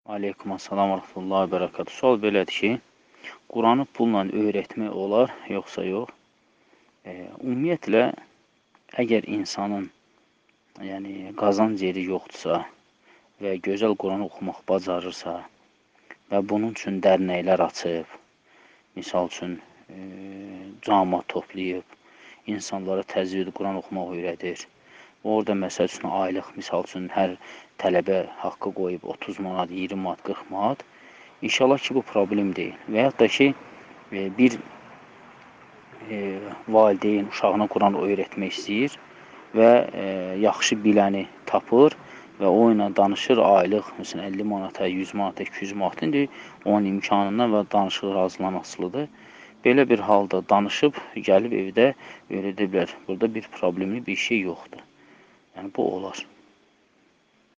Aleykum assalam və rəhmətullahi və bərəkatuhu. Sual belədir ki, Quranı pulla öyrətmək olar, yoxsa yox? Ümumiyyətlə, əgər insanın qazanc yeri yoxdursa və gözəl Quranı oxumaq bacarırsa və bunun üçün dərnəklər açıb, misal üçün cəmaət toplayıb, insanlara təcvid Quran oxumaq öyrədir. Orada məsəl üçün aylıq, misal üçün hər tələbə haqqı qoyub 30 manat, 20 manat, 40 manat. İnşallah ki, bu problem deyil. Və yaxud da ki, bir valideyn uşağına Quran öyrətmək istəyir və yaxşı biləni tapır və o ilə danışır aylıq, məsələn 50 manata, 100 manata, 200 manata, indi onun imkanından və danışıq razılan asılıdır. Belə bir halda danışıb, gəlib evdə öyrədə bilər. Burada bir problemli bir şey yoxdur. Yəni, bu olar.